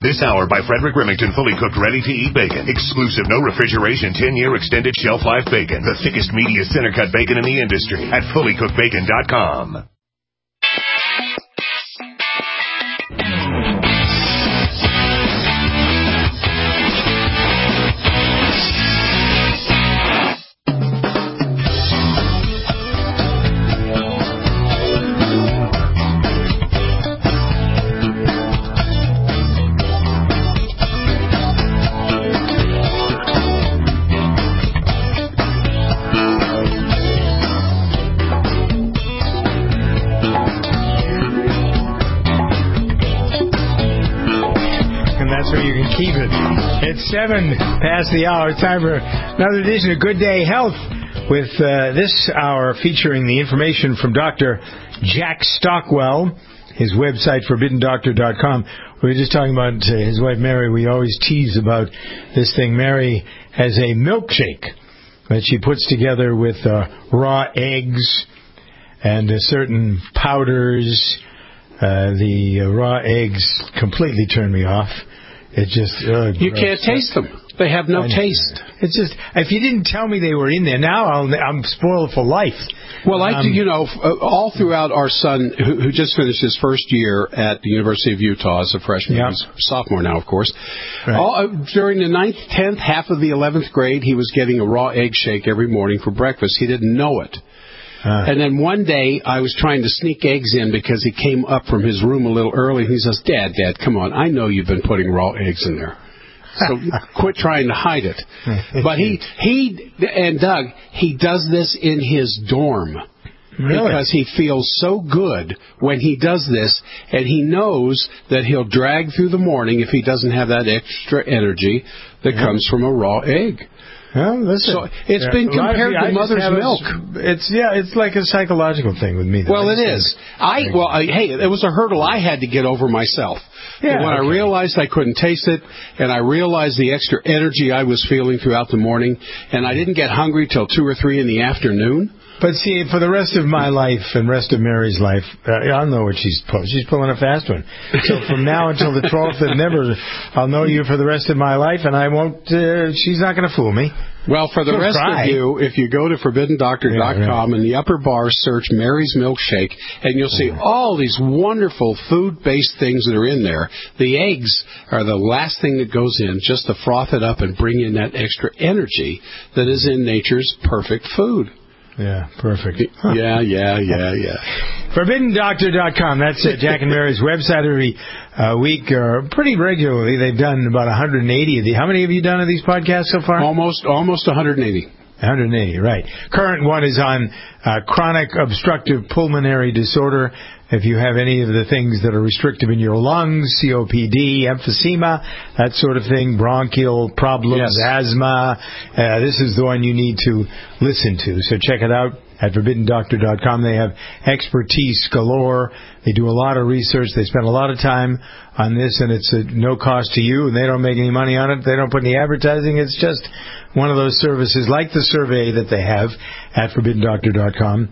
This hour by Frederick Remington, fully cooked, ready-to-eat bacon. Exclusive, no refrigeration, 10-year extended shelf life bacon. The thickest, meatiest, center-cut bacon in the industry at fullycookedbacon.com. Keep it. It's 7 past the hour. Time for another edition of Good Day Health with this hour featuring the information from Dr. Jack Stockwell, his website, ForbiddenDoctor.com. We were just talking about his wife, Mary. We always tease about this thing. Mary has a milkshake that she puts together with raw eggs and certain powders. The raw eggs completely turn me off. It just you can't taste them. They have no taste. It's just, if you didn't tell me they were in there, now I'm spoiled for life. Well, all throughout our son, who just finished his first year at the University of Utah as a freshman, he's a sophomore now, of course. Right. During the 9th, 10th, half of the 11th grade, he was getting a raw egg shake every morning for breakfast. He didn't know it. And then one day, I was trying to sneak eggs in because he came up from his room a little early. And he says, Dad, come on. I know you've been putting raw eggs in there. So quit trying to hide it. But and Doug, he does this in his dorm. Really? Because he feels so good when he does this, and he knows that he'll drag through the morning if he doesn't have that extra energy that comes from a raw egg. Well, listen, so it's been compared to mother's milk. It's like a psychological thing with me. Well, it is. It was a hurdle I had to get over myself. Yeah, when I realized I couldn't taste it, and I realized the extra energy I was feeling throughout the morning, and I didn't get hungry till 2 or 3 in the afternoon. But see, for the rest of my life and rest of Mary's life, I'll know what she's pulling. She's pulling a fast one. So from now until the 12th of November, I'll know you for the rest of my life, and I won't. She's not going to fool me. Well, for the rest of you, if you go to ForbiddenDoctor.com, in the upper bar, search Mary's Milkshake, and you'll see all these wonderful food-based things that are in there. The eggs are the last thing that goes in, just to froth it up and bring in that extra energy that is in nature's perfect food. Yeah, perfect. Yeah. ForbiddenDoctor.com. That's Jack and Mary's website every week, pretty regularly. They've done about 180 of these. How many have you done of these podcasts so far? Almost 180. 180, right. Current one is on chronic obstructive pulmonary disorder. If you have any of the things that are restrictive in your lungs, COPD, emphysema, that sort of thing, bronchial problems, asthma, this is the one you need to listen to. So check it out at ForbiddenDoctor.com. They have expertise galore. They do a lot of research. They spend a lot of time on this, and it's at no cost to you, and they don't make any money on it. They don't put any advertising. It's just one of those services like the survey that they have at ForbiddenDoctor.com.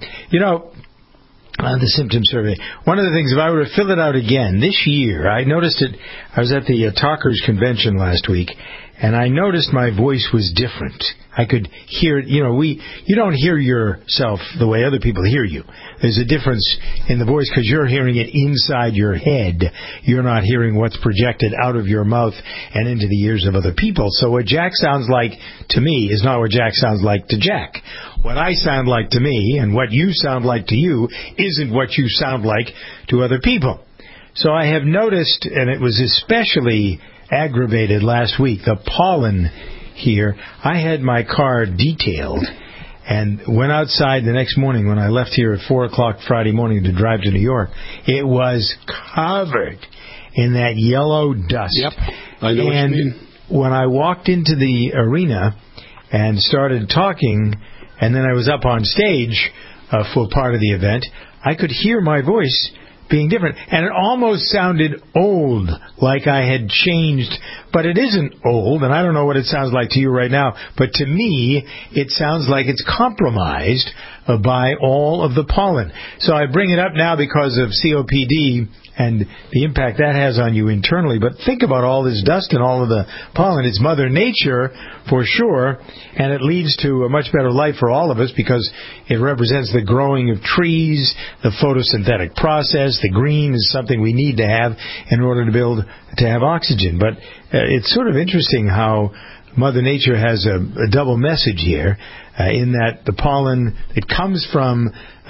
The symptom survey. One of the things, if I were to fill it out again this year, I noticed it. I was at the Talkers Convention last week, and I noticed my voice was different. I could hear it. You don't hear yourself the way other people hear you. There's a difference in the voice because you're hearing it inside your head. You're not hearing what's projected out of your mouth and into the ears of other people. So what Jack sounds like to me is not what Jack sounds like to Jack. What I sound like to me and what you sound like to you isn't what you sound like to other people. So I have noticed, and it was especially aggravated last week, the pollen here. I had my car detailed and went outside the next morning when I left here at 4 o'clock Friday morning to drive to New York. It was covered in that yellow dust. Yep, I know what you mean. When I walked into the arena and started talking, and then I was up on stage for part of the event, I could hear my voice being different. And it almost sounded old, like I had changed. But it isn't old, and I don't know what it sounds like to you right now. But to me, it sounds like it's compromised by all of the pollen. So I bring it up now because of COPD and the impact that has on you internally. But think about all this dust and all of the pollen. It's Mother Nature, for sure, and it leads to a much better life for all of us because it represents the growing of trees, the photosynthetic process. The green is something we need to have in order to have oxygen. But it's sort of interesting how Mother Nature has a double message here, in that the pollen, it comes from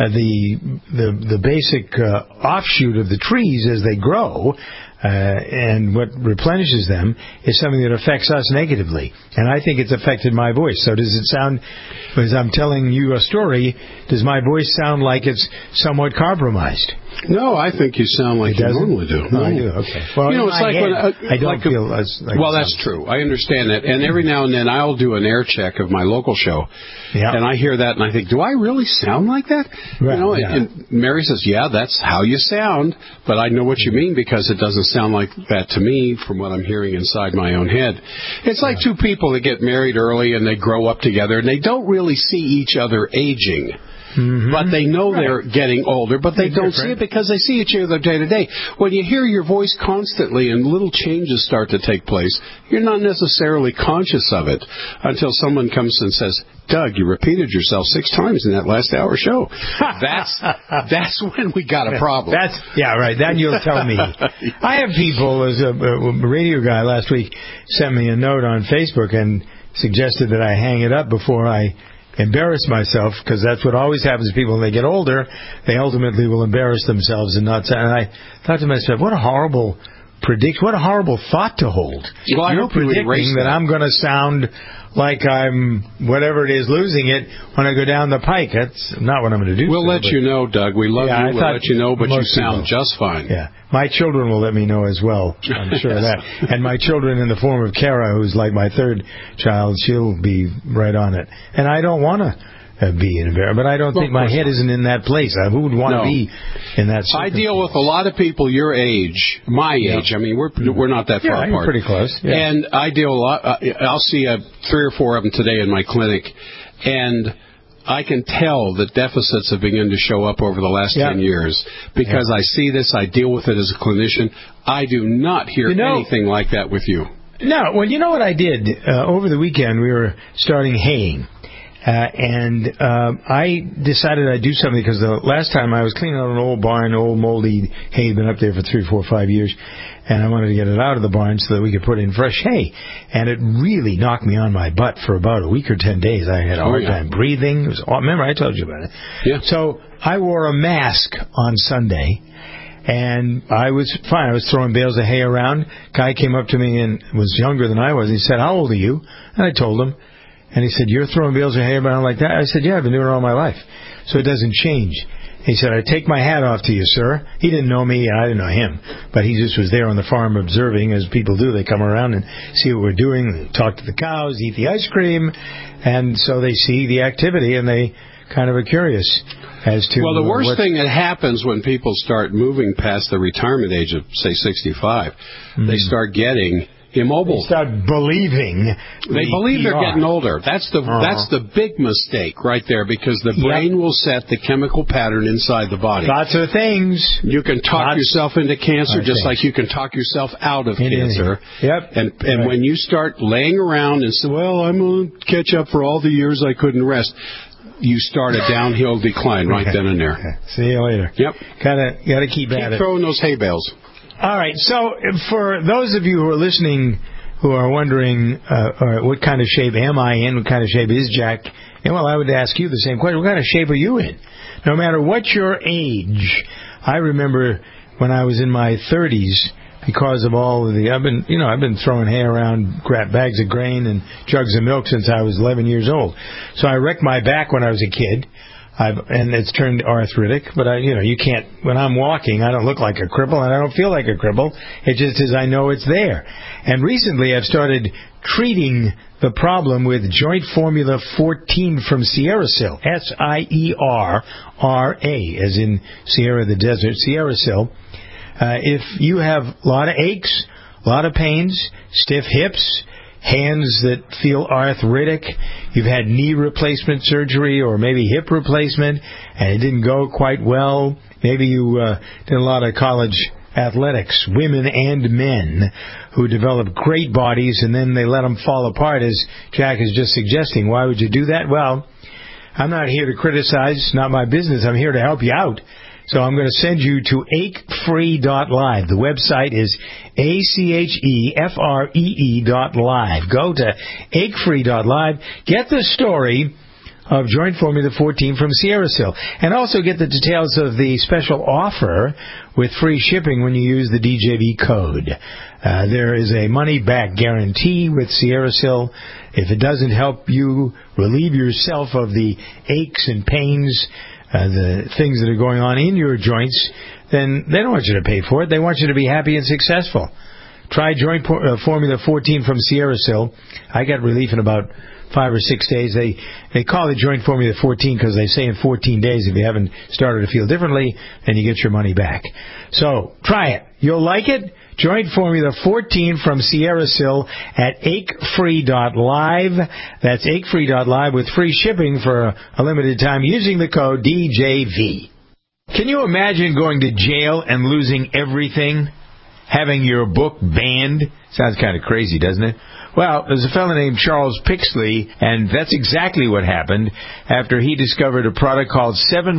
the basic offshoot of the trees as they grow, and what replenishes them is something that affects us negatively. And I think it's affected my voice. So does it sound, as I'm telling you a story, does my voice sound like it's somewhat compromised? No, I think you sound like you normally do. No, I do. Okay. Well, it's like when I don't feel as like. Well, that's true. I understand that. And every now and then I'll do an air check of my local show, and I hear that and I think, do I really sound like that? Right, and Mary says, yeah, that's how you sound, but I know what you mean because it doesn't sound like that to me from what I'm hearing inside my own head. It's like two people that get married early and they grow up together and they don't really see each other aging. Mm-hmm. But they know they're getting older, but they don't see it because they see each other day to day. When you hear your voice constantly and little changes start to take place, you're not necessarily conscious of it until someone comes and says, Doug, you repeated yourself 6 times in that last hour show. That's when we got a problem. Then you'll tell me. I have people, as a radio guy last week sent me a note on Facebook and suggested that I hang it up before I embarrass myself, because that's what always happens to people when they get older. They ultimately will embarrass themselves and not. And I thought to myself, what a horrible thought to hold. Well, You're predicting that I'm going to sound like I'm, whatever it is, losing it when I go down the pike. That's not what I'm going to do. We'll let you know, Doug. We love you. We'll let you know, but you sound just fine. Yeah. My children will let me know as well. I'm sure of that. And my children, in the form of Kara, who's like my third child, she'll be right on it. And I don't want to be in a but I don't think my head isn't in that place. Who would want to be in that I deal with a lot of people your age, my age. I mean, we're not that far apart. You're pretty close. Yeah. And I deal a lot. I'll see 3 or 4 of them today in my clinic, and I can tell the deficits have begun to show up over the last 10 years because I see this. I deal with it as a clinician. I do not hear anything like that with you. No. Well, you know what I did? Over the weekend, we were starting haying. And I decided I'd do something because the last time I was cleaning out an old barn, old moldy hay had been up there for 3, 4, 5 years, and I wanted to get it out of the barn so that we could put in fresh hay. And it really knocked me on my butt for about a week or 10 days. I had a hard time breathing. Remember, I told you about it. Yeah. So I wore a mask on Sunday. And I was fine. I was throwing bales of hay around. Guy came up to me and was younger than I was. He said, "How old are you?" And I told him. And he said, "You're throwing bales of hay around like that?" I said, "Yeah, I've been doing it all my life. So it doesn't change." He said, "I take my hat off to you, sir." He didn't know me, and I didn't know him. But he just was there on the farm observing, as people do. They come around and see what we're doing, they talk to the cows, eat the ice cream. And so they see the activity, and they kind of are curious as to... Well, the worst thing that happens when people start moving past the retirement age of, say, 65, they start getting... immobile. They start believing. They believe they're getting older. That's the big mistake right there, because the brain will set the chemical pattern inside the body. Lots of things. You can talk yourself into cancer just like you can talk yourself out of cancer. Yep. And when you start laying around and say, "Well, I'm going to catch up for all the years I couldn't rest," you start a downhill decline right then and there. Okay. See you later. Yep. Gotta keep at it. Keep throwing those hay bales. All right, so for those of you who are listening who are wondering what kind of shape am I in, what kind of shape is Jack, well, I would ask you the same question. What kind of shape are you in? No matter what your age. I remember when I was in my 30s, because of all of I've been throwing hay around, bags of grain and jugs of milk since I was 11 years old. So I wrecked my back when I was a kid. And it's turned arthritic, but you can't, when I'm walking, I don't look like a cripple and I don't feel like a cripple. It just is, I know it's there. And recently I've started treating the problem with Joint Formula 14 from Sierrasil. SIERRA, as in Sierra the desert, Sierrasil. If you have a lot of aches, a lot of pains, stiff hips, hands that feel arthritic, you've had knee replacement surgery or maybe hip replacement and it didn't go quite well. Maybe you did a lot of college athletics, women and men who develop great bodies and then they let them fall apart, as Jack is just suggesting. Why would you do that? Well, I'm not here to criticize. It's not my business. I'm here to help you out. So I'm going to send you to achefree.live. The website is achefree.live. Go to achefree.live. Get the story of Joint Formula 14 from SierraSil. And also get the details of the special offer with free shipping when you use the DJV code. There is a money-back guarantee with SierraSil. If it doesn't help you relieve yourself of the aches and pains, the things that are going on in your joints, then they don't want you to pay for it. They want you to be happy and successful. Try Joint Formula 14 from SierraSil. I got relief in about 5 or 6 days. They call it Joint Formula 14 because they say in 14 days if you haven't started to feel differently, then you get your money back. So try it. You'll like it. Joint Formula 14 from SierraSil at achefree.live. That's achefree.live with free shipping for a limited time using the code DJV. Can you imagine going to jail and losing everything? Having your book banned? Sounds kind of crazy, doesn't it? Well, there's a fellow named Charles Pixley, and that's exactly what happened after he discovered a product called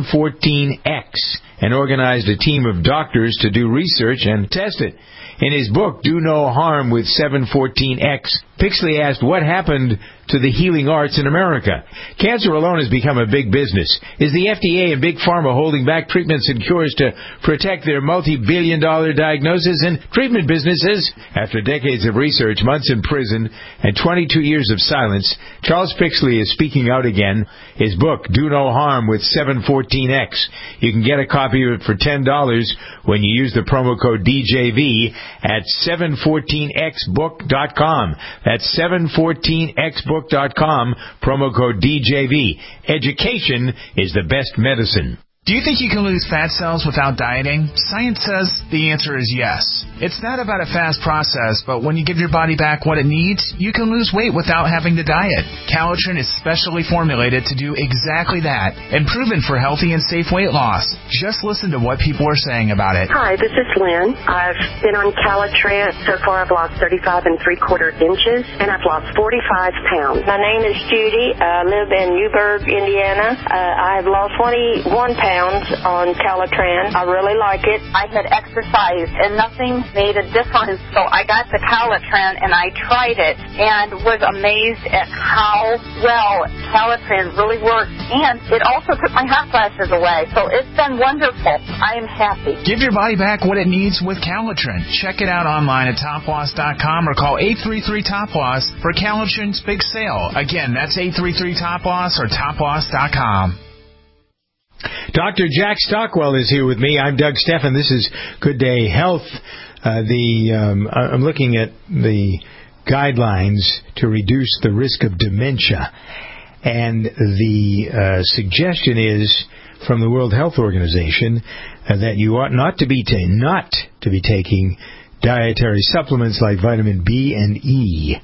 714X and organized a team of doctors to do research and test it. In his book, Do No Harm with 714X, Pixley asked what happened to the healing arts in America. Cancer alone has become a big business. Is the FDA and Big Pharma holding back treatments and cures to protect their multi-billion-dollar diagnosis and treatment businesses? After decades of research, months in prison, and 22 years of silence, Charles Pixley is speaking out again. His book, Do No Harm with 714X. You can get a copy of it for $10 when you use the promo code DJV at 714xbook.com. That's 714xbook.com, promo code DJV. Education is the best medicine. Do you think you can lose fat cells without dieting? Science says the answer is yes. It's not about a fast process, but when you give your body back what it needs, you can lose weight without having to diet. Calitrin is specially formulated to do exactly that and proven for healthy and safe weight loss. Just listen to what people are saying about it. Hi, this is Lynn. I've been on Calitrin. So far I've lost 35 3/4 inches, and I've lost 45 pounds. My name is Judy. I live in Newburgh, Indiana. I've lost 21 pounds on Calitrin. I really like it. I had exercised and nothing made a difference. So I got the Calitrin and I tried it and was amazed at how well Calitrin really works. And it also took my hot flashes away. So it's been wonderful. I am happy. Give your body back what it needs with Calitrin. Check it out online at toploss.com or call 833-TOP-LOSS for Calitrin's big sale. Again, that's 833-TOP-LOSS or toploss.com. Dr. Jack Stockwell is here with me. I'm Doug Steffen. This is Good Day Health. I'm looking at the guidelines to reduce the risk of dementia. And the suggestion is from the World Health Organization that you ought not to be taking dietary supplements like vitamin B and E.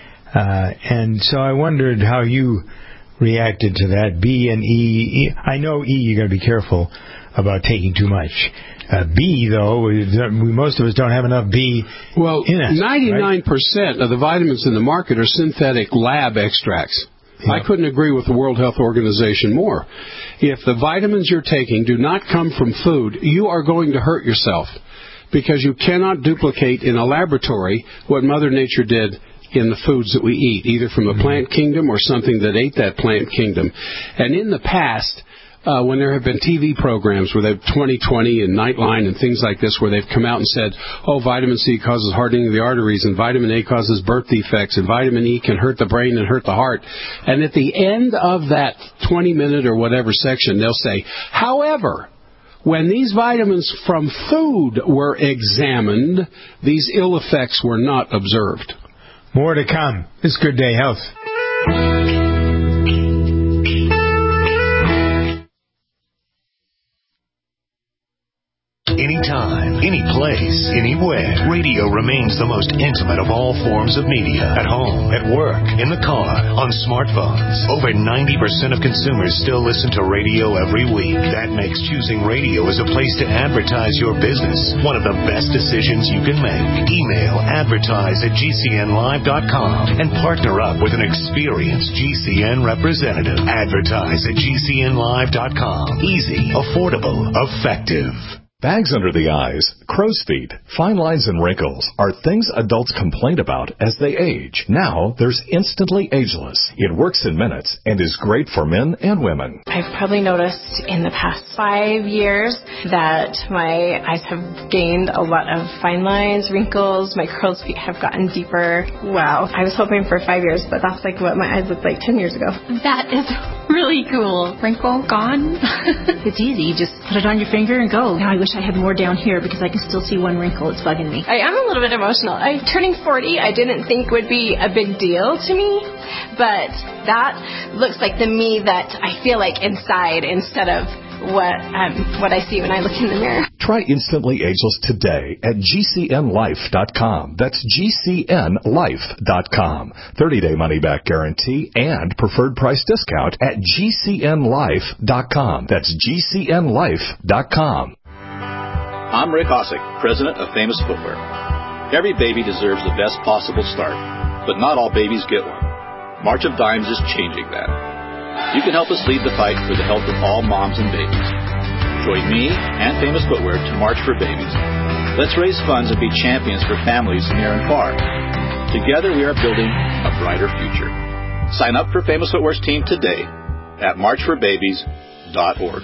And so I wondered how you reacted to that. B and E. I know E, you got to be careful about taking too much. B, though, most of us don't have enough B in us. 99% right? of the vitamins in the market are synthetic lab extracts. Yep. I couldn't agree with the World Health Organization more. If the vitamins you're taking do not come from food, you are going to hurt yourself because you cannot duplicate in a laboratory what Mother Nature did in the foods that we eat, either from the plant kingdom or something that ate that plant kingdom. And in the past, when there have been TV programs where they've 20/20 and Nightline and things like this where they've come out and said, oh, vitamin C causes hardening of the arteries and vitamin A causes birth defects and vitamin E can hurt the brain and hurt the heart. And at the end of that 20-minute or whatever section, they'll say, however, when these vitamins from food were examined, these ill effects were not observed. More to come. It's Good Day Health. Anytime, any place, anywhere. Radio remains the most intimate of all forms of media. At home, at work, in the car, on smartphones. Over 90% of consumers still listen to radio every week. That makes choosing radio as a place to advertise your business one of the best decisions you can make. Email advertise@gcnlive.com and partner up with an experienced GCN representative. Advertise@gcnlive.com. Easy, affordable, effective. Bags under the eyes, crow's feet, fine lines and wrinkles are things adults complain about as they age. Now there's Instantly Ageless. It works in minutes and is great for men and women. I've probably noticed in the past 5 years that my eyes have gained a lot of fine lines, wrinkles, my crow's feet have gotten deeper. Wow. I was hoping for 5 years, but that's like what my eyes looked like 10 years ago. That is really cool. Wrinkle gone. It's easy. You just put it on your finger and go. Now I wish I had more down here because I can still see one wrinkle. It's bugging me. I am a little bit emotional. I'm turning 40. I didn't think would be a big deal to me, but that looks like the me that I feel like inside instead of what I see when I look in the mirror. Try Instantly Ageless today at GCNlife.com. That's GCNlife.com. 30-day money-back guarantee and preferred price discount at GCNlife.com. That's GCNlife.com. I'm Rick Osick, president of Famous Footwear. Every baby deserves the best possible start, but not all babies get one. March of Dimes is changing that. You can help us lead the fight for the health of all moms and babies. Join me and Famous Footwear to March for Babies. Let's raise funds and be champions for families near and far. Together we are building a brighter future. Sign up for Famous Footwear's team today at marchforbabies.org.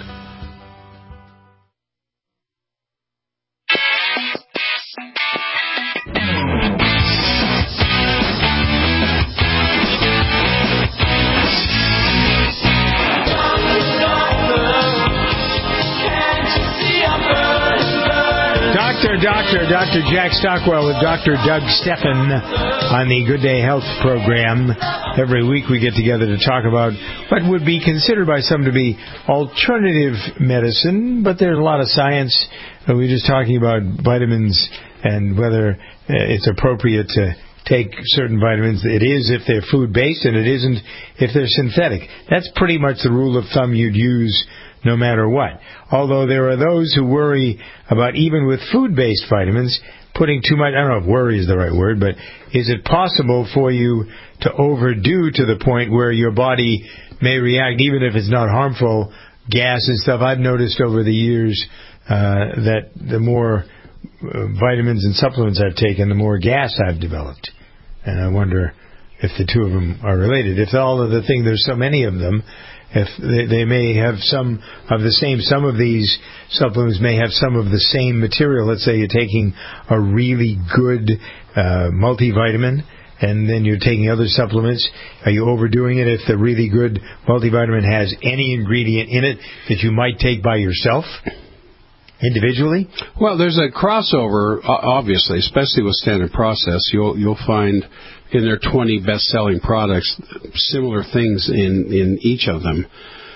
Dr. Jack Stockwell with Dr. Doug Steffen on the Good Day Health program. Every week we get together to talk about what would be considered by some to be alternative medicine, but there's a lot of science. We're just talking about vitamins and whether it's appropriate to take certain vitamins. It is if they're food-based, and it isn't if they're synthetic. That's pretty much the rule of thumb you'd use no matter what. Although there are those who worry about, even with food-based vitamins, putting too much, I don't know if worry is the right word, but is it possible for you to overdo to the point where your body may react, even if it's not harmful, gas and stuff? I've noticed over the years that the more vitamins and supplements I've taken, the more gas I've developed. And I wonder if the two of them are related. If all of the things, there's so many of them, if they may have some of the same, some of these supplements may have some of the same material. Let's say you're taking a really good multivitamin, and then you're taking other supplements. Are you overdoing it if the really good multivitamin has any ingredient in it that you might take by yourself individually? Well, there's a crossover, obviously, especially with Standard Process. You'll find in their 20 best-selling products similar things in each of them.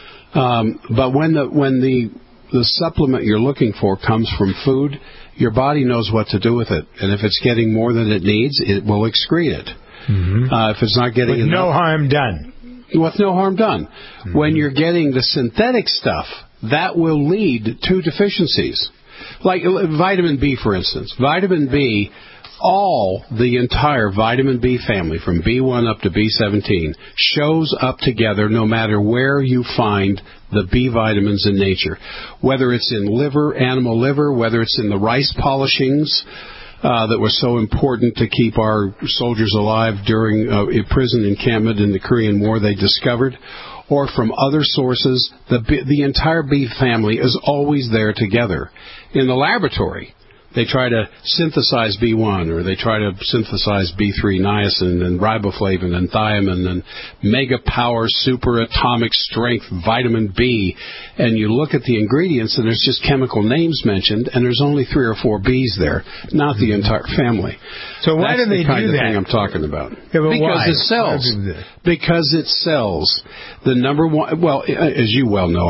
But when the supplement you're looking for comes from food, your body knows what to do with it. And if it's getting more than it needs, it will excrete it. Mm-hmm. If it's not getting enough, no harm done. With no harm done. Mm-hmm. When you're getting the synthetic stuff, that will lead to deficiencies. Like vitamin B, for instance. Vitamin B, the entire vitamin B family, from B1 up to B17, shows up together no matter where you find the B vitamins in nature. Whether it's in liver, animal liver, whether it's in the rice polishings that were so important to keep our soldiers alive during a prison encampment in the Korean War they discovered, or from other sources, the entire B family is always there together. In the laboratory, they try to synthesize B1, or they try to synthesize B3 niacin and riboflavin and thiamine and mega power super atomic strength vitamin B, and you look at the ingredients and there's just chemical names mentioned, and there's only 3 or 4 Bs there, not the entire family. So why do they do that? That's the kind of thing I'm talking about. Yeah, but because why? It sells. Because it sells. The number one, well, as you well know, I'm not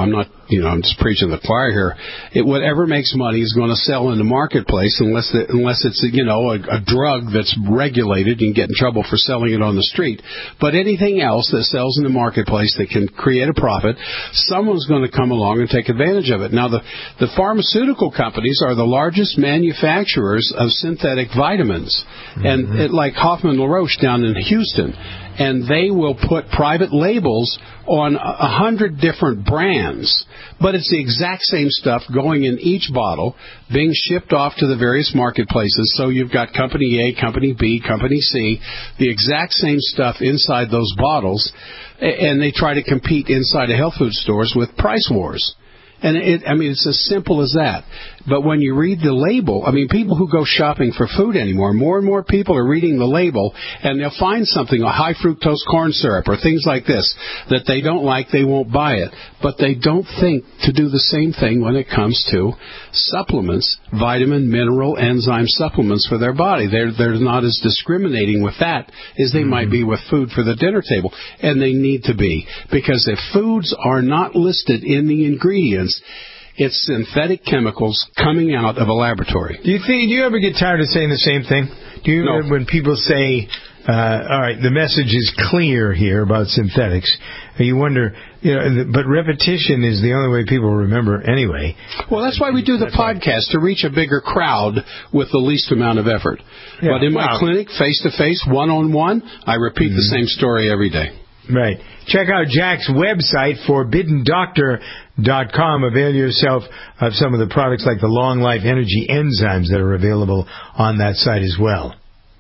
I'm just preaching the choir here. Whatever makes money is going to sell in the marketplace unless it's a drug that's regulated. You can get in trouble for selling it on the street. But anything else that sells in the marketplace that can create a profit, someone's going to come along and take advantage of it. Now, the pharmaceutical companies are the largest manufacturers of synthetic vitamins, and like Hoffman LaRoche down in Houston, and they will put private labels on 100 different brands, but it's the exact same stuff going in each bottle, being shipped off to the various marketplaces. So you've got Company A, Company B, Company C, the exact same stuff inside those bottles, and they try to compete inside of health food stores with price wars. And it's as simple as that. But when you read the label, people who go shopping for food anymore, more and more people are reading the label, and they'll find something, a high fructose corn syrup or things like this, that they don't like, they won't buy it. But they don't think to do the same thing when it comes to supplements, vitamin, mineral, enzyme supplements for their body. They're not as discriminating with that as they might be with food for the dinner table. And they need to be. Because if foods are not listed in the ingredients, it's synthetic chemicals coming out of a laboratory. Do you ever get tired of saying the same thing? Do you ever, when people say, all right, the message is clear here about synthetics, and you wonder, but repetition is the only way people remember anyway. Well, that's why we do the podcast, to reach a bigger crowd with the least amount of effort. Yeah, but in my clinic, face-to-face, one-on-one, I repeat the same story every day. Right. Check out Jack's website, ForbiddenDoctor.com. Avail yourself of some of the products like the Long Life Energy enzymes that are available on that site as well.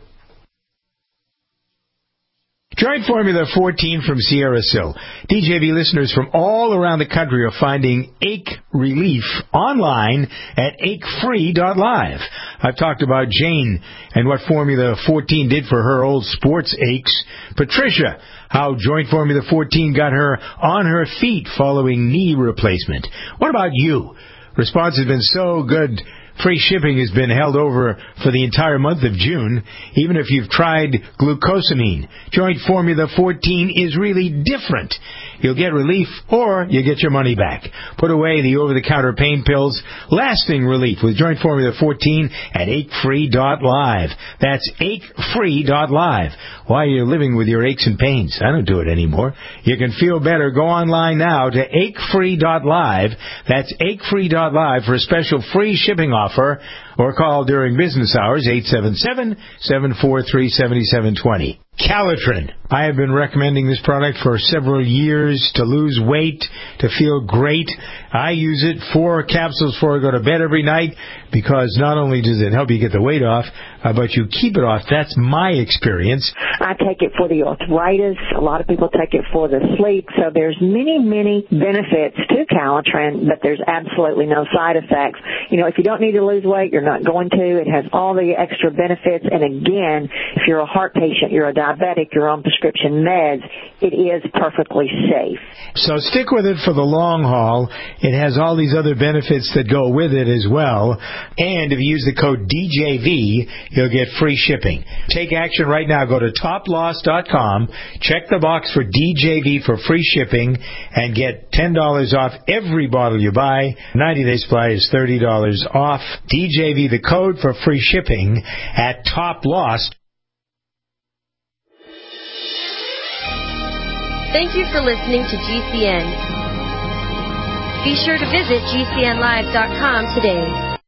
Joint Formula 14 from Sierra Sil. DJB listeners from all around the country are finding ache relief online at achefree.live. I've talked about Jane and what Formula 14 did for her old sports aches. Patricia, how Joint Formula 14 got her on her feet following knee replacement. What about you? Response has been so good. Free shipping has been held over for the entire month of June, even if you've tried glucosamine. Joint Formula 14 is really different. You'll get relief or you get your money back. Put away the over-the-counter pain pills. Lasting relief with Joint Formula 14 at achefree.live. That's achefree.live. Why are you living with your aches and pains? I don't do it anymore. You can feel better. Go online now to achefree.live. That's achefree.live for a special free shipping offer, or call during business hours, 877-743-7720. Calitrin. I have been recommending this product for several years to lose weight, to feel great. I use it 4 capsules before I go to bed every night because not only does it help you get the weight off, but you keep it off. That's my experience. I take it for the arthritis. A lot of people take it for the sleep. So there's many, many benefits to Calitrin, but there's absolutely no side effects. If you don't need to lose weight, you're not going to. It has all the extra benefits. And again, if you're a heart patient, you're a diabetic, you're on prescription meds, it is perfectly safe. So stick with it for the long haul. It has all these other benefits that go with it as well. And if you use the code DJV, you'll get free shipping. Take action right now. Go to toploss.com, check the box for DJV for free shipping, and get $10 off every bottle you buy. 90-day supply is $30 off. DJV, the code for free shipping at toploss. Thank you for listening to GCN. Be sure to visit GCNlive.com today.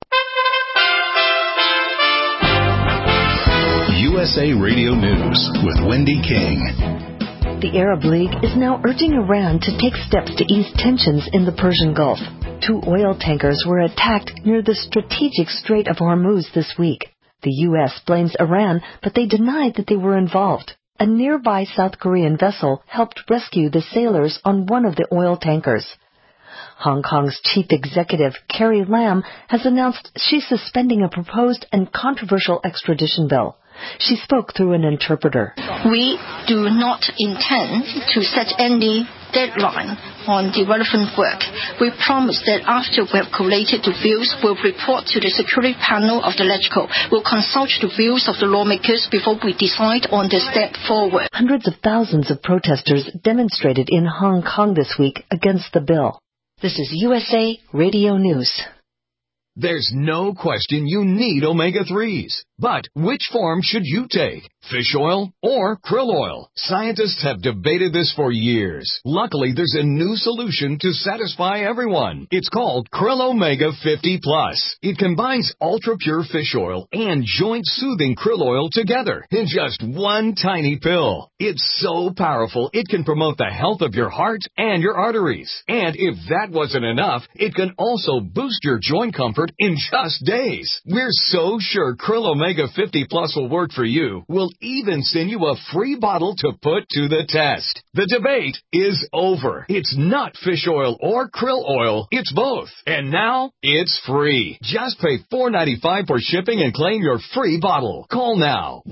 USA Radio News with Wendy King. The Arab League is now urging Iran to take steps to ease tensions in the Persian Gulf. 2 oil tankers were attacked near the strategic Strait of Hormuz this week. The U.S. blames Iran, but they denied that they were involved. A nearby South Korean vessel helped rescue the sailors on one of the oil tankers. Hong Kong's chief executive, Carrie Lam, has announced she's suspending a proposed and controversial extradition bill. She spoke through an interpreter. We do not intend to set any deadline on the relevant work. We promise that after we have collated the views, we'll report to the Security Panel of the LegCo. We'll consult the views of the lawmakers before we decide on the step forward. Hundreds of thousands of protesters demonstrated in Hong Kong this week against the bill. This is USA Radio News. There's no question you need omega-3s. But which form should you take? Fish oil or krill oil? Scientists have debated this for years. Luckily, there's a new solution to satisfy everyone. It's called Krill Omega 50 Plus. It combines ultra-pure fish oil and joint-soothing krill oil together in just one tiny pill. It's so powerful, it can promote the health of your heart and your arteries. And if that wasn't enough, it can also boost your joint comfort in just days. We're so sure Krill Omega 50 Plus will work for you. We'll even send you a free bottle to put to the test. The debate is over. It's not fish oil or krill oil. It's both. And now, it's free. Just pay $4.95 for shipping and claim your free bottle. Call now.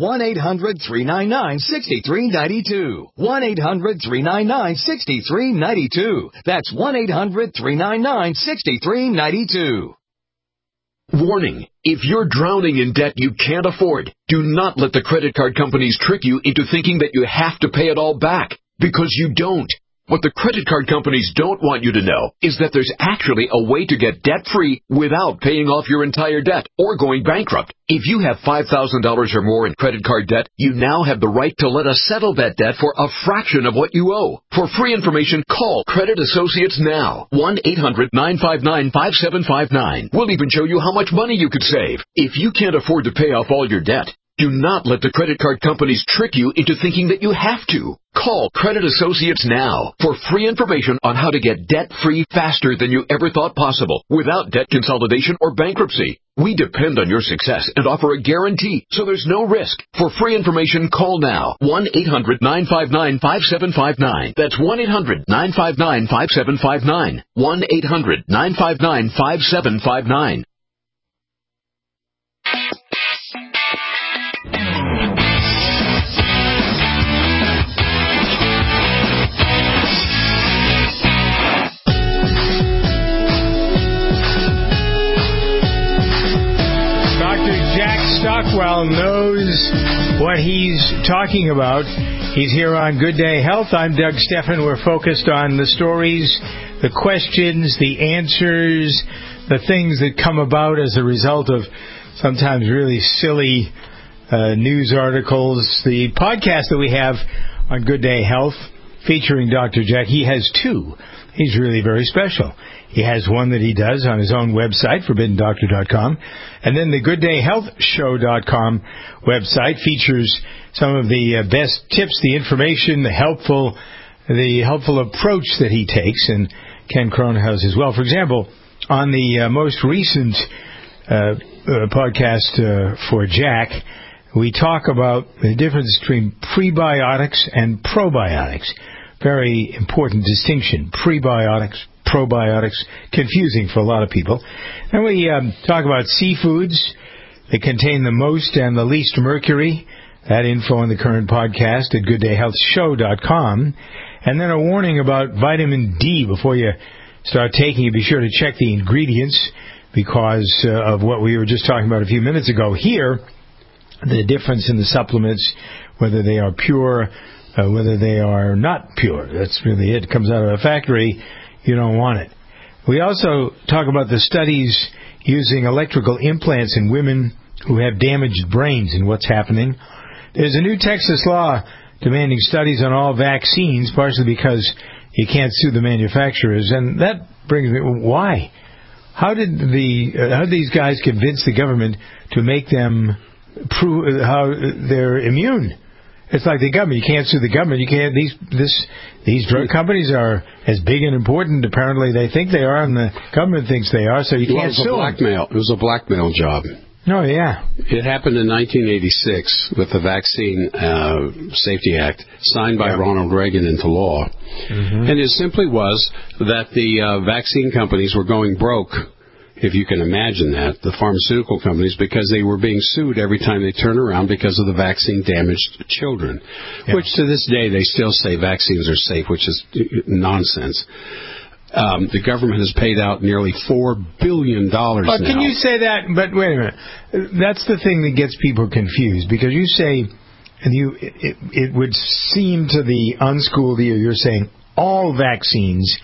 1-800-399-6392. 1-800-399-6392. That's 1-800-399-6392. Warning, if you're drowning in debt you can't afford, do not let the credit card companies trick you into thinking that you have to pay it all back, because you don't. What the credit card companies don't want you to know is that there's actually a way to get debt-free without paying off your entire debt or going bankrupt. If you have $5,000 or more in credit card debt, you now have the right to let us settle that debt for a fraction of what you owe. For free information, call Credit Associates now. 1-800-959-5759. We'll even show you how much money you could save. If you can't afford to pay off all your debt, do not let the credit card companies trick you into thinking that you have to. Call Credit Associates now for free information on how to get debt-free faster than you ever thought possible without debt consolidation or bankruptcy. We depend on your success and offer a guarantee, so there's no risk. For free information, call now. 1-800-959-5759. That's 1-800-959-5759. 1-800-959-5759. Stockwell knows what he's talking about. He's here on Good Day Health. I'm Doug Steffen. We're focused on the stories, the questions, the answers, the things that come about as a result of sometimes really silly news articles. The podcast that we have on Good Day Health featuring Dr. Jack, he has two. He's really very special. He has one that he does on his own website, ForbiddenDoctor.com. And then the GoodDayHealthShow.com website features some of the best tips, the information, the helpful approach that he takes. And Ken Kronhaus as well. For example, on the most recent podcast for Jack, we talk about the difference between prebiotics and probiotics. Very important distinction. Prebiotics, probiotics, confusing for a lot of people. And we talk about seafoods that contain the most and the least mercury. That info on the current podcast at GoodDayHealthShow.com. And then a warning about vitamin D before you start taking it. Be sure to check the ingredients because of what we were just talking about a few minutes ago. Here, the difference in the supplements, whether they are pure, whether they are not pure. That's really it. It comes out of a factory. You don't want it. We also talk about the studies using electrical implants in women who have damaged brains and what's happening. There's a new Texas law demanding studies on all vaccines, partially because you can't sue the manufacturers. And that brings me, why? How did these guys convince the government to make them prove how they're immune? It's like the government. You can't sue the government. You can't. These drug companies are as big and important. Apparently, they think they are, and the government thinks they are. So you can't sue them. It was a blackmail job. Oh yeah. It happened in 1986 with the Vaccine Safety Act, signed by Ronald Reagan into law, and it simply was that the vaccine companies were going broke. If you can imagine that, the pharmaceutical companies, because they were being sued every time they turn around because of the vaccine-damaged children, which to this day they still say vaccines are safe, which is nonsense. The government has paid out nearly $4 billion now. But can you say that? But wait a minute. That's the thing that gets people confused, because you say, and it would seem to the unschooled ear, you're saying all vaccines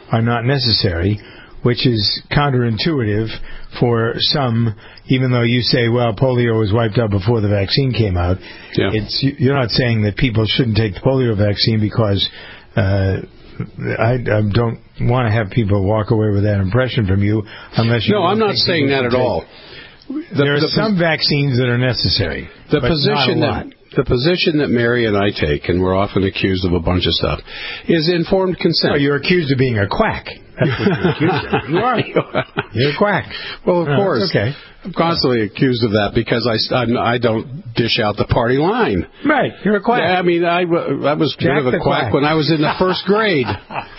are not necessary, which is counterintuitive for some, even though you say, well, polio was wiped out before the vaccine came out. Yeah. You're not saying that people shouldn't take the polio vaccine because I don't want to have people walk away with that impression from you unless you... No, I'm not saying that at all. There are some vaccines that are necessary, but not a lot. The position that Mary and I take, and we're often accused of a bunch of stuff, is informed consent. Oh, you're accused of being a quack. That's what you're accused of. You are. You're a quack. Well, of course. Okay. I'm constantly accused of that because I don't dish out the party line. Right. You're a quack. I mean, I was a bit of a quack when I was in the first grade.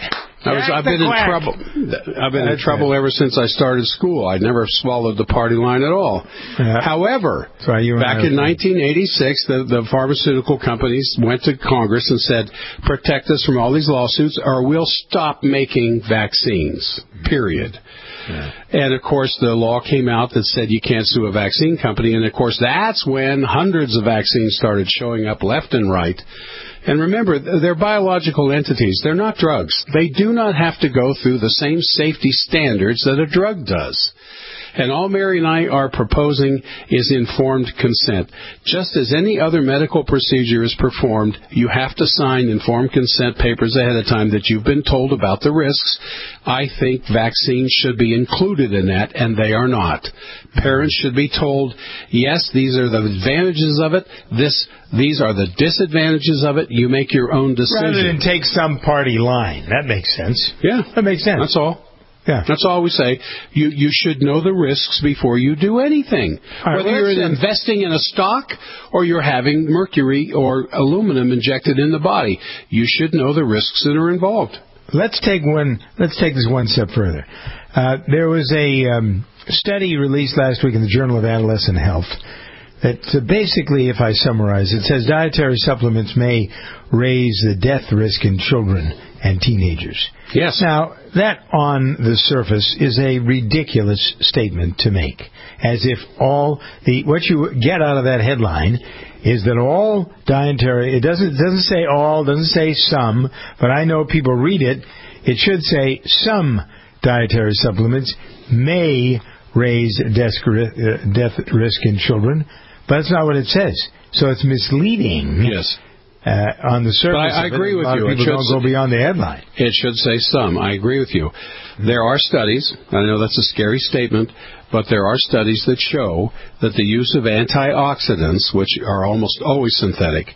I've been in trouble. I've been in trouble ever since I started school. I never swallowed the party line at all. However, back in 1986, the pharmaceutical companies went to Congress and said, protect us from all these lawsuits or we'll stop making vaccines, period. Yeah. And, of course, the law came out that said you can't sue a vaccine company. And, of course, that's when hundreds of vaccines started showing up left and right. And remember, they're biological entities. They're not drugs. They do not have to go through the same safety standards that a drug does. And all Mary and I are proposing is informed consent. Just as any other medical procedure is performed, you have to sign informed consent papers ahead of time that you've been told about the risks. I think vaccines should be included in that, and they are not. Parents should be told, yes, these are the advantages of it. These are the disadvantages of it. You make your own decision. Rather than take some party line. That makes sense. Yeah. That makes sense. That's all. Yeah. That's all we say. You should know the risks before you do anything. Right, whether you're investing in a stock or you're having mercury or aluminum injected in the body, you should know the risks that are involved. Let's take this one step further. There was a study released last week in the Journal of Adolescent Health that basically, if I summarize, it says dietary supplements may raise the death risk in children and teenagers. Yes. Now, that on the surface is a ridiculous statement to make, as if what you get out of that headline is that all dietary, it doesn't say all, doesn't say some, but I know people read it. It should say some dietary supplements may raise death risk in children, but that's not what it says. So it's misleading. Yes. On the surface, but I agree with you. People don't go beyond the headline. It should say some. I agree with you. There are studies. I know that's a scary statement, but there are studies that show that the use of antioxidants, which are almost always synthetic,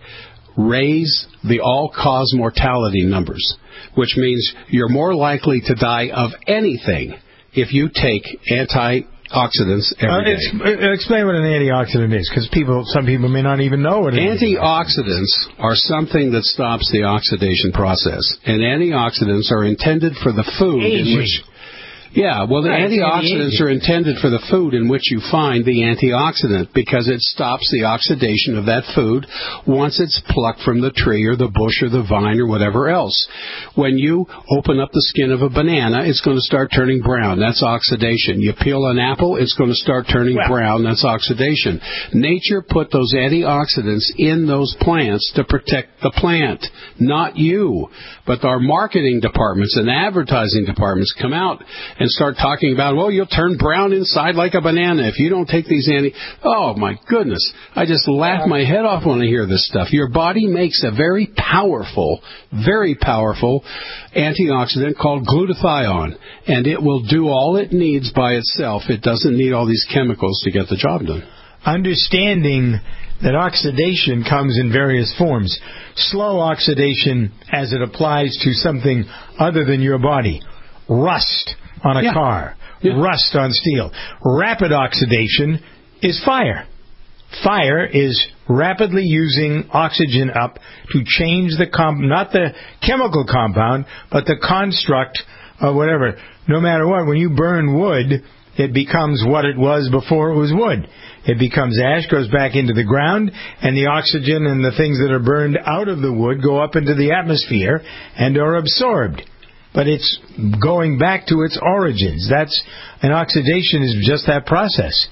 raise the all-cause mortality numbers, which means you're more likely to die of anything if you take antioxidants every day. Explain what an antioxidant is, because some people may not even know what it is. Antioxidants are something that stops the oxidation process, and antioxidants are intended for the food in which... Yeah, well, the antioxidants are intended for the food in which you find the antioxidant because it stops the oxidation of that food once it's plucked from the tree or the bush or the vine or whatever else. When you open up the skin of a banana, it's going to start turning brown. That's oxidation. You peel an apple, it's going to start turning brown. That's oxidation. Nature put those antioxidants in those plants to protect the plant, not you. But our marketing departments and advertising departments come out and start talking about, well, you'll turn brown inside like a banana if you don't take these Oh, my goodness. I just laugh my head off when I hear this stuff. Your body makes a very powerful antioxidant called glutathione, and it will do all it needs by itself. It doesn't need all these chemicals to get the job done. Understanding that oxidation comes in various forms. Slow oxidation as it applies to something other than your body. Rust on a car. Rust on steel. Rapid oxidation is fire. Fire is rapidly using oxygen up to change not the chemical compound, but the construct of whatever. No matter what, when you burn wood, it becomes what it was before it was wood. It becomes ash, goes back into the ground, and the oxygen and the things that are burned out of the wood go up into the atmosphere and are absorbed. But it's going back to its origins. And oxidation is just that process.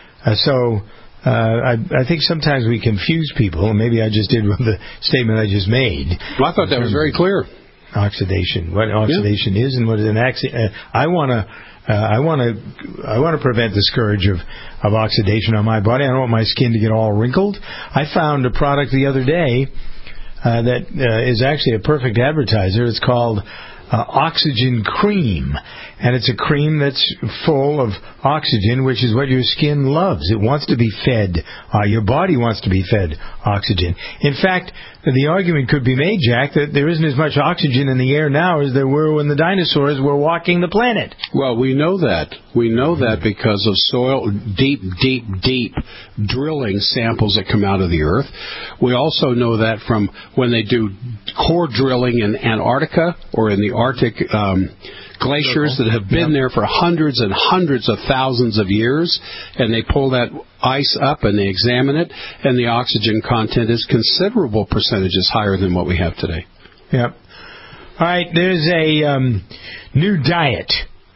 I think sometimes we confuse people, and maybe I just did with the statement I just made. Well, I thought that was very clear. oxidation, what oxidation is, and what is an I want to prevent the scourge of oxidation on my body. I don't want my skin to get all wrinkled. I found a product the other day that is actually a perfect advertiser. It's called Oxygen Cream, and it's a cream that's full of oxygen, which is what your skin loves. It wants to be fed. Your body wants to be fed oxygen. In fact, the argument could be made, Jack, that there isn't as much oxygen in the air now as there were when the dinosaurs were walking the planet. Well, we know that. We know that because of deep drilling samples that come out of the earth. We also know that from when they do core drilling in Antarctica or in the Arctic glaciers that have been there for hundreds and hundreds of thousands of years, and they pull that ice up and they examine it, and the oxygen content is considerable percentages higher than what we have today. Yep. All right, there's a new diet.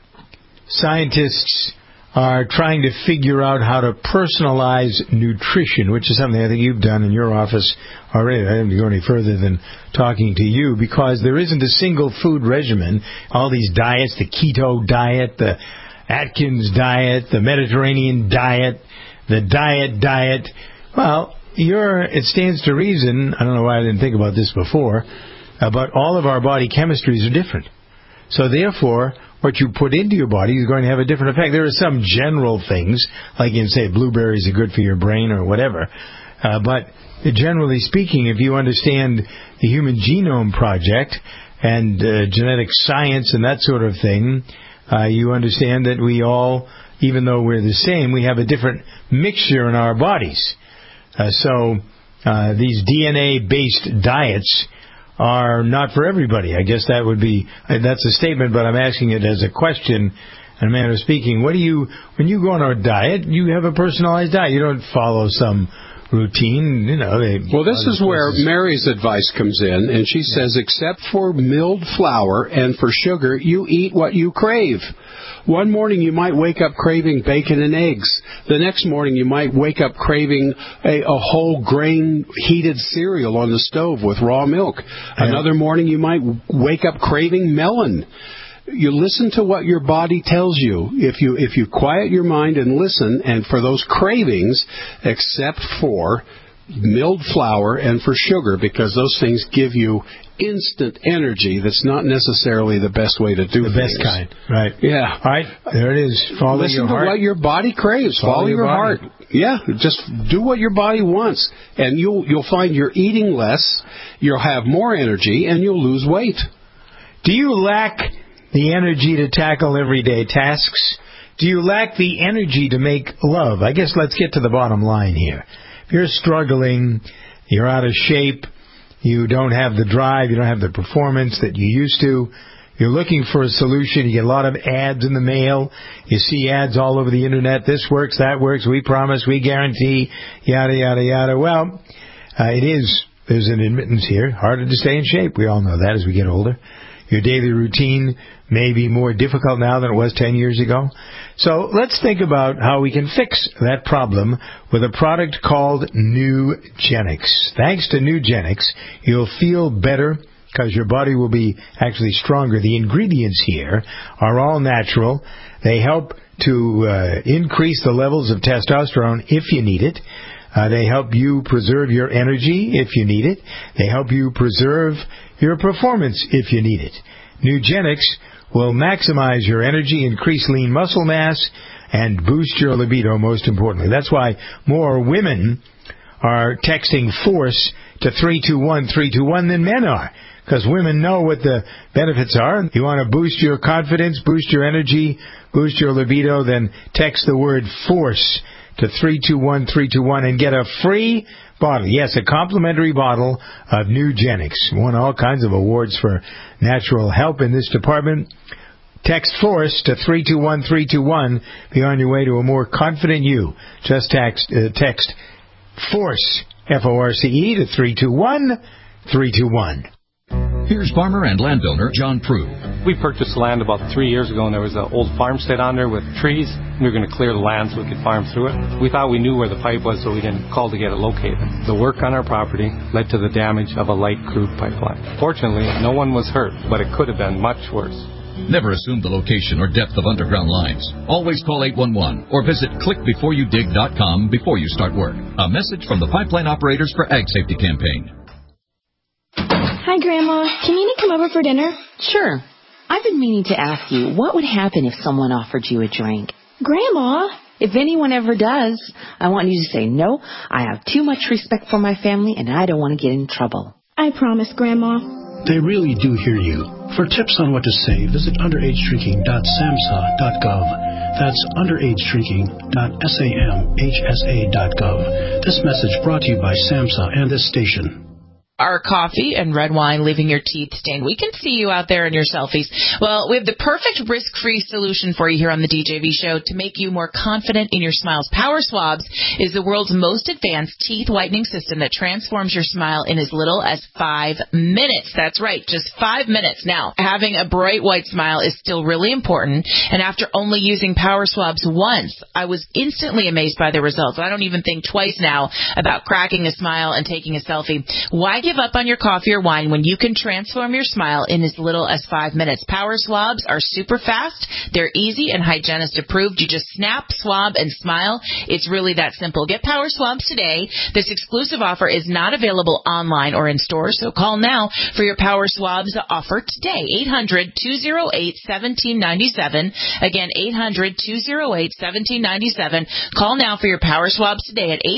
Scientists are trying to figure out how to personalize nutrition, which is something I think you've done in your office already. I don't have to go any further than talking to you, because there isn't a single food regimen. All these diets, the keto diet, the Atkins diet, the Mediterranean diet, the diet. Well, it stands to reason, I don't know why I didn't think about this before, but all of our body chemistries are different. So therefore, what you put into your body is going to have a different effect. There are some general things, like you can say blueberries are good for your brain or whatever, but generally speaking, if you understand the Human Genome Project and genetic science and that sort of thing, you understand that we all, even though we're the same, we have a different mixture in our bodies. So these DNA-based diets are not for everybody. I guess that's a statement, but I'm asking it as a question in a manner of speaking. When you go on a diet, you have a personalized diet. You don't follow some routine, Well, this is where Mary's advice comes in, and she says, except for milled flour and for sugar, you eat what you crave. One morning you might wake up craving bacon and eggs. The next morning you might wake up craving a whole grain heated cereal on the stove with raw milk. Another morning you might wake up craving melon. You listen to what your body tells you. If you quiet your mind and listen, and for those cravings, except for milled flour and for sugar, because those things give you instant energy. That's not necessarily the best way to do things. The best kind, right? Yeah. All right, there it is. Follow your heart. Listen to what your body craves. Follow your heart. Yeah, just do what your body wants, and you'll find you're eating less, you'll have more energy, and you'll lose weight. Do you lack the energy to tackle everyday tasks? Do you lack the energy to make love? I guess let's get to the bottom line here. If you're struggling, you're out of shape, you don't have the drive, you don't have the performance that you used to, you're looking for a solution, you get a lot of ads in the mail, you see ads all over the internet, this works, that works, we promise, we guarantee, yada, yada, yada. Well, there's an admittance here, harder to stay in shape. We all know that as we get older. Your daily routine may be more difficult now than it was 10 years ago. So let's think about how we can fix that problem with a product called Nugenix. Thanks to Nugenix, you'll feel better because your body will be actually stronger. The ingredients here are all natural. They help to increase the levels of testosterone if you need it. They help you preserve your energy if you need it. They help you preserve your performance if you need it. Nugenix will maximize your energy, increase lean muscle mass, and boost your libido, most importantly. That's why more women are texting FORCE to 321-321 than men are, because women know what the benefits are. You want to boost your confidence, boost your energy, boost your libido, then text the word FORCE to 321-321 and get a free bottle. Yes, a complimentary bottle of Nugenix. Won all kinds of awards for natural help in this department. Text FORCE to 321-321. Be on your way to a more confident you. Just text FORCE, F-O-R-C-E, to 321-321. Here's farmer and landowner John Prue. We purchased land about 3 years ago, and there was an old farmstead on there with trees. We were going to clear the land so we could farm through it. We thought we knew where the pipe was, so we didn't call to get it located. The work on our property led to the damage of a light crude pipeline. Fortunately, no one was hurt, but it could have been much worse. Never assume the location or depth of underground lines. Always call 811 or visit clickbeforeyoudig.com before you start work. A message from the Pipeline Operators for Ag Safety Campaign. Hi, Grandma. Can Nina come over for dinner? Sure. I've been meaning to ask you, what would happen if someone offered you a drink? Grandma! If anyone ever does, I want you to say, no, I have too much respect for my family and I don't want to get in trouble. I promise, Grandma. They really do hear you. For tips on what to say, visit underagedrinking.samhsa.gov. That's underagedrinking.samhsa.gov. This message brought to you by SAMHSA and this station. Are coffee and red wine leaving your teeth stained? We can see you out there in your selfies. Well, we have the perfect risk-free solution for you here on the DJV show to make you more confident in your smiles. Power Swabs is the world's most advanced teeth whitening system that transforms your smile in as little as 5 minutes. That's right, just 5 minutes. Now, having a bright white smile is still really important, and after only using Power Swabs once, I was instantly amazed by the results. I don't even think twice now about cracking a smile and taking a selfie. Why give up on your coffee or wine when you can transform your smile in as little as 5 minutes? Power Swabs are super fast. They're easy and hygienist approved. You just snap, swab, and smile. It's really that simple. Get Power Swabs today. This exclusive offer is not available online or in stores, so call now for your Power Swabs offer today. 800-208-1797. Again, 800-208-1797. Call now for your Power Swabs today at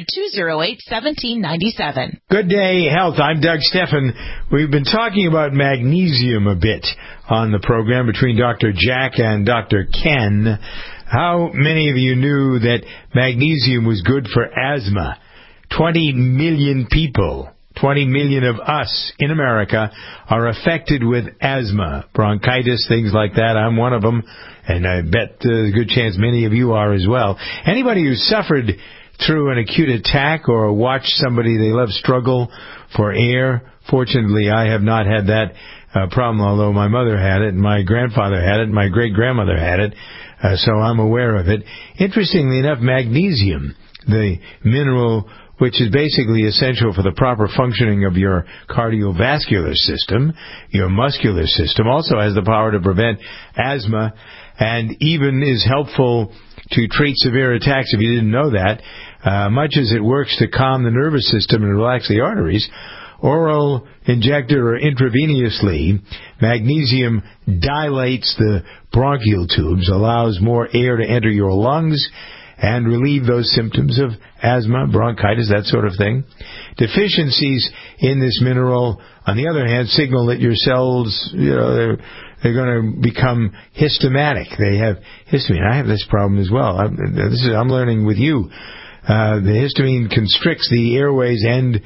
800-208-1797. Good day, Health. I'm Doug Steffen. We've been talking about magnesium a bit on the program between Dr. Jack and Dr. Ken. How many of you knew that magnesium was good for asthma? 20 million people, 20 million of us in America are affected with asthma, bronchitis, things like that. I'm one of them, and I bet there's a good chance many of you are as well. Anybody who suffered through an acute attack or watched somebody they love struggle for air. Fortunately, I have not had that problem, although my mother had it, and my grandfather had it, and my great-grandmother had it, so I'm aware of it. Interestingly enough, magnesium, the mineral which is basically essential for the proper functioning of your cardiovascular system, your muscular system, also has the power to prevent asthma and even is helpful to treat severe attacks if you didn't know that. Much as it works to calm the nervous system and relax the arteries, oral, injected, or intravenously, magnesium dilates the bronchial tubes, allows more air to enter your lungs, and relieve those symptoms of asthma, bronchitis, that sort of thing. Deficiencies in this mineral, on the other hand, signal that your cells, they're going to become histamatic. They have histamine. I have this problem as well. I'm learning with you. The histamine constricts the airways and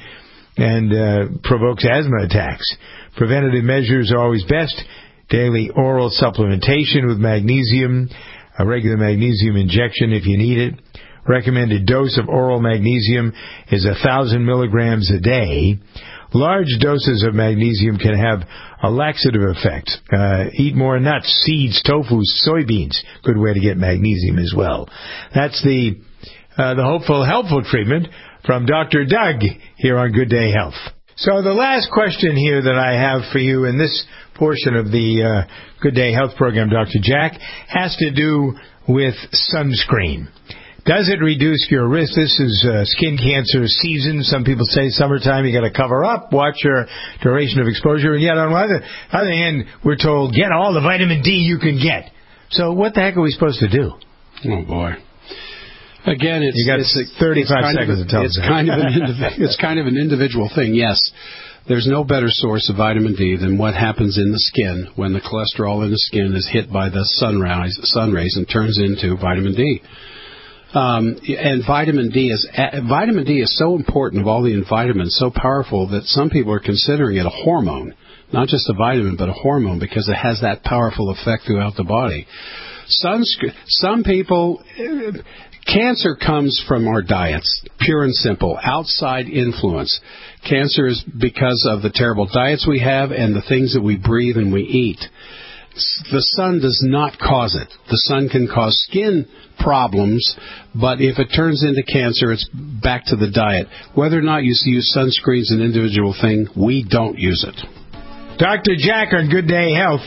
provokes asthma attacks. Preventative measures are always best. Daily oral supplementation with magnesium, a regular magnesium injection if you need it. Recommended dose of oral magnesium is 1,000 milligrams a day. Large doses of magnesium can have a laxative effect. Eat more nuts, seeds, tofu, soybeans. Good way to get magnesium as well. That's the hopeful, helpful treatment from Dr. Doug here on Good Day Health. So the last question here that I have for you in this portion of the Good Day Health program, Dr. Jack, has to do with sunscreen. Does it reduce your risk? This is skin cancer season. Some people say summertime you got to cover up, watch your duration of exposure, and yet on the other hand, we're told get all the vitamin D you can get. So what the heck are we supposed to do? Oh boy. Again, it's 35 seconds to tell us. It's kind of an individual thing. Yes, there's no better source of vitamin D than what happens in the skin when the cholesterol in the skin is hit by the sun rays and turns into vitamin D. And vitamin D is so important of all the vitamins, so powerful that some people are considering it a hormone, not just a vitamin, but a hormone because it has that powerful effect throughout the body. Some people Cancer comes from our diets, pure and simple, outside influence. Cancer is because of the terrible diets we have and the things that we breathe and we eat. The sun does not cause it. The sun can cause skin problems, but if it turns into cancer, it's back to the diet. Whether or not you use sunscreen is an individual thing. We don't use it. Dr. Jack on Good Day Health.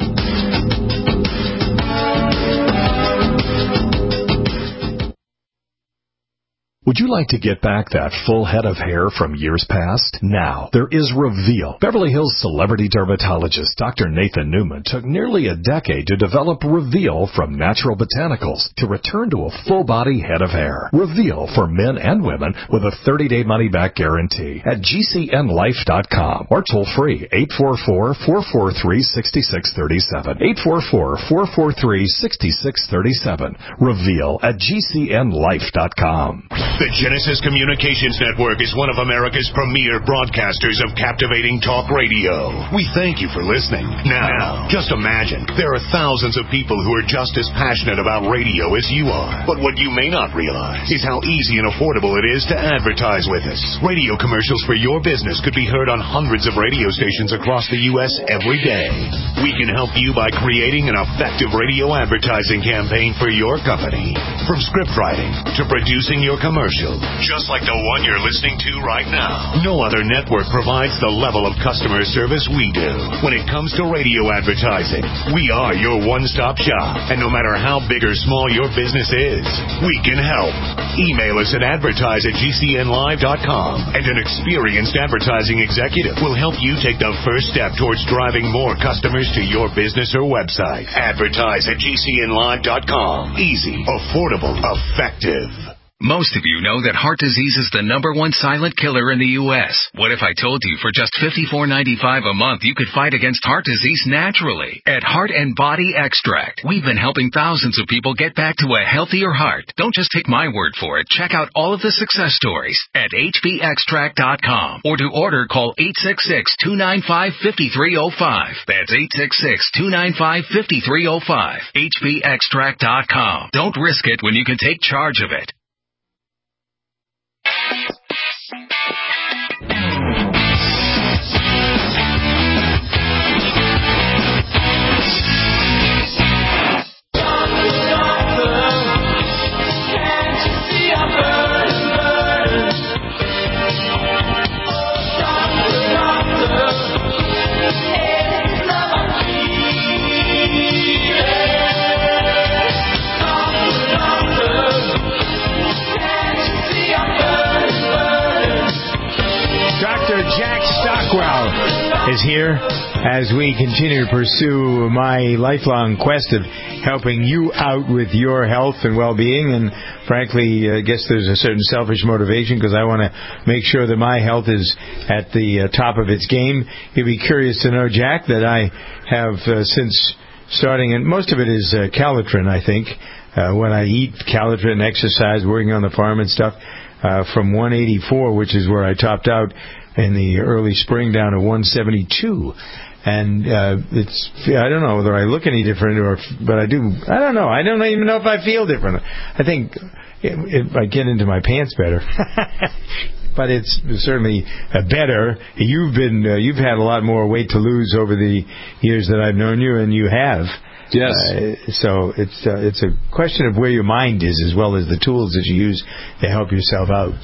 Would you like to get back that full head of hair from years past? Now, there is Reveal. Beverly Hills celebrity dermatologist Dr. Nathan Newman took nearly a decade to develop Reveal from natural botanicals to return to a full-body head of hair. Reveal for men and women with a 30-day money-back guarantee at GCNlife.com or toll-free 844-443-6637. 844-443-6637. Reveal at GCNlife.com. The Genesis Communications Network is one of America's premier broadcasters of captivating talk radio. We thank you for listening. Now, just imagine, there are thousands of people who are just as passionate about radio as you are. But what you may not realize is how easy and affordable it is to advertise with us. Radio commercials for your business could be heard on hundreds of radio stations across the U.S. every day. We can help you by creating an effective radio advertising campaign for your company. From script writing to producing your commercial, just like the one you're listening to right now. No other network provides the level of customer service we do. When it comes to radio advertising, we are your one-stop shop. And no matter how big or small your business is, we can help. Email us at advertise@GCNlive.com, and an experienced advertising executive will help you take the first step towards driving more customers to your business or website. Advertise@GCNlive.com. Easy, affordable, effective. Most of you know that heart disease is the #1 silent killer in the U.S. What if I told you for just $54.95 a month you could fight against heart disease naturally? At Heart and Body Extract, we've been helping thousands of people get back to a healthier heart. Don't just take my word for it. Check out all of the success stories at hbextract.com, or to order, call 866-295-5305. That's 866-295-5305. hbextract.com. Don't risk it when you can take charge of it. Is here as we continue to pursue my lifelong quest of helping you out with your health and well-being. And frankly, I guess there's a certain selfish motivation because I want to make sure that my health is at the top of its game. You'd be curious to know, Jack, that I have since starting, and most of it is Calitrin, I think, when I eat Calitrin, exercise, working on the farm and stuff, from 184, which is where I topped out in the early spring, down to 172. And it's, I don't know whether I look any different, but I do. I don't know. I don't even know if I feel different. I think I get into my pants better. But it's certainly better. You've had a lot more weight to lose over the years that I've known you, and you have. Yes. So it's a question of where your mind is, as well as the tools that you use to help yourself out.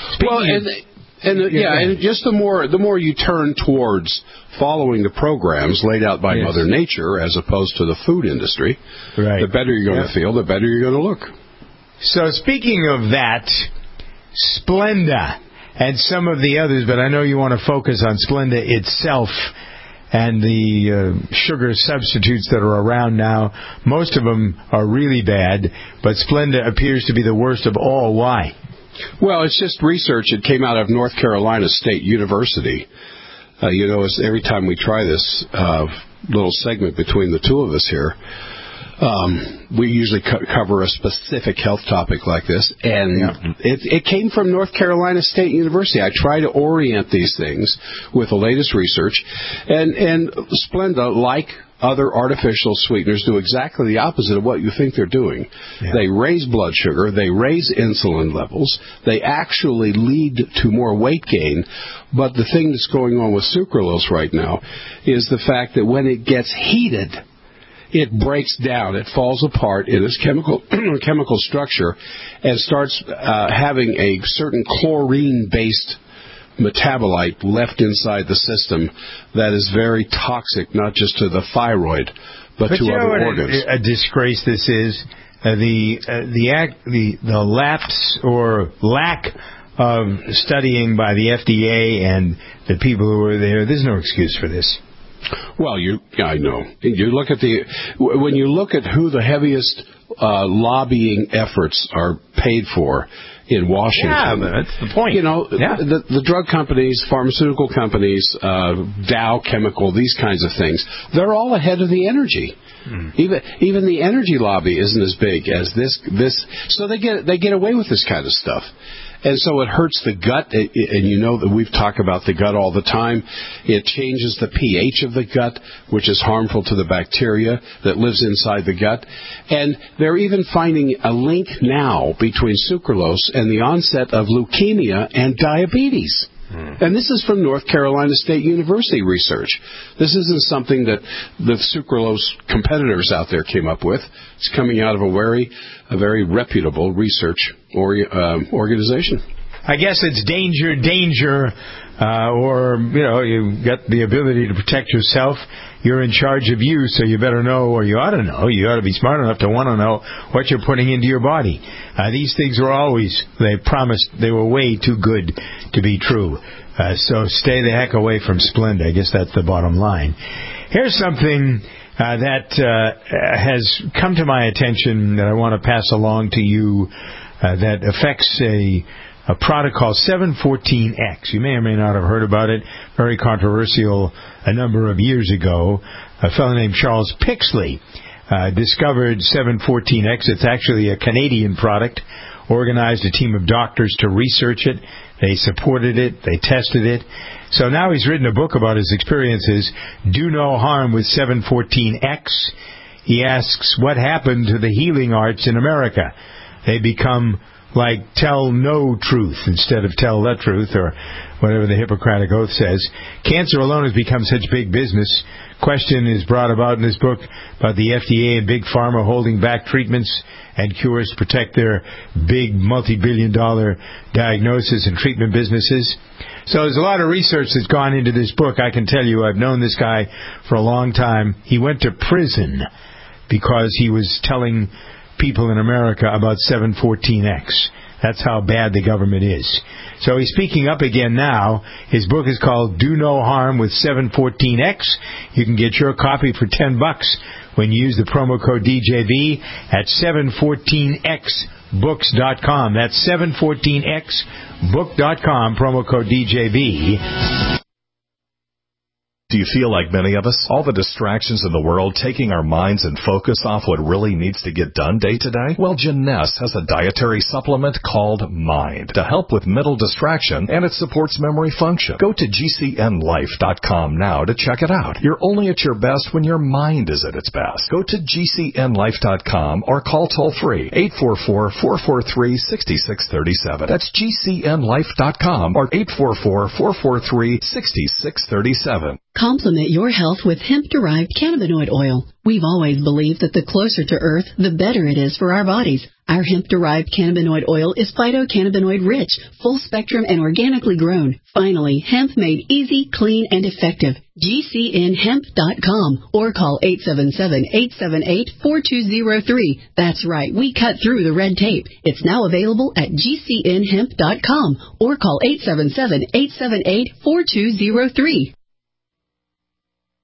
And just the more you turn towards following the programs laid out by Mother Nature as opposed to the food industry, the better you're going to feel, the better you're going to look. So speaking of that, Splenda and some of the others, but I know you want to focus on Splenda itself and the sugar substitutes that are around now. Most of them are really bad, but Splenda appears to be the worst of all. Why? Well, it's just research. It came out of North Carolina State University. Every time we try this little segment between the two of us here, we usually cover a specific health topic like this, and it came from North Carolina State University. I try to orient these things with the latest research, and Splenda, like other artificial sweeteners, do exactly the opposite of what you think they're doing. Yeah. They raise blood sugar, they raise insulin levels, they actually lead to more weight gain. But the thing that's going on with sucralose right now is the fact that when it gets heated, it breaks down, it falls apart in its chemical structure and starts having a certain chlorine-based metabolite left inside the system that is very toxic, not just to the thyroid, but to other organs. A disgrace this is. The lapse or lack of studying by the FDA and the people who are there. There's no excuse for this. Well, I know. You look at when you look at who the heaviest lobbying efforts are paid for in Washington. Yeah, that's the point. The drug companies, pharmaceutical companies, Dow Chemical, these kinds of things, they're all ahead of the energy. Even the energy lobby isn't as big as this. So they get away with this kind of stuff. And so it hurts the gut, and you know that we've talked about the gut all the time. It changes the pH of the gut, which is harmful to the bacteria that lives inside the gut. And they're even finding a link now between sucralose and the onset of leukemia and diabetes. And this is from North Carolina State University research. This isn't something that the sucralose competitors out there came up with. It's coming out of a very reputable research organization. I guess it's danger, or you got the ability to protect yourself. You're in charge of you, so you better know, or you ought to know. You ought to be smart enough to want to know what you're putting into your body. These things were they promised they were way too good to be true. So stay the heck away from Splenda. I guess that's the bottom line. Here's something that has come to my attention that I want to pass along to you that affects a product called 714X. You may or may not have heard about it. Very controversial a number of years ago. A fellow named Charles Pixley discovered 714X. It's actually a Canadian product. Organized a team of doctors to research it. They supported it. They tested it. So now he's written a book about his experiences. Do no harm with 714X. He asks, what happened to the healing arts in America? They become like tell no truth instead of tell the truth, or whatever the Hippocratic Oath says. Cancer alone has become such big business. Question is brought about in this book about the FDA and Big Pharma holding back treatments and cures to protect their big multi-billion-dollar diagnosis and treatment businesses. So there's a lot of research that's gone into this book. I can tell you, I've known this guy for a long time. He went to prison because he was telling people in America about 714X. That's how bad the government is. So he's speaking up again now. His book is called Do No Harm with 714X. You can get your copy for $10 when you use the promo code DJV at 714xbooks.com. That's 714xbook.com, promo code DJV. Do you feel like many of us? All the distractions in the world taking our minds and focus off what really needs to get done day to day? Well, Jeunesse has a dietary supplement called Mind to help with mental distraction, and it supports memory function. Go to GCNlife.com now to check it out. You're only at your best when your mind is at its best. Go to GCNlife.com or call toll-free 844-443-6637. That's GCNlife.com or 844-443-6637. Complement your health with hemp-derived cannabinoid oil. We've always believed that the closer to Earth, the better it is for our bodies. Our hemp-derived cannabinoid oil is phytocannabinoid rich, full-spectrum, and organically grown. Finally, hemp made easy, clean, and effective. GCNhemp.com or call 877-878-4203. That's right, we cut through the red tape. It's now available at GCNhemp.com or call 877-878-4203.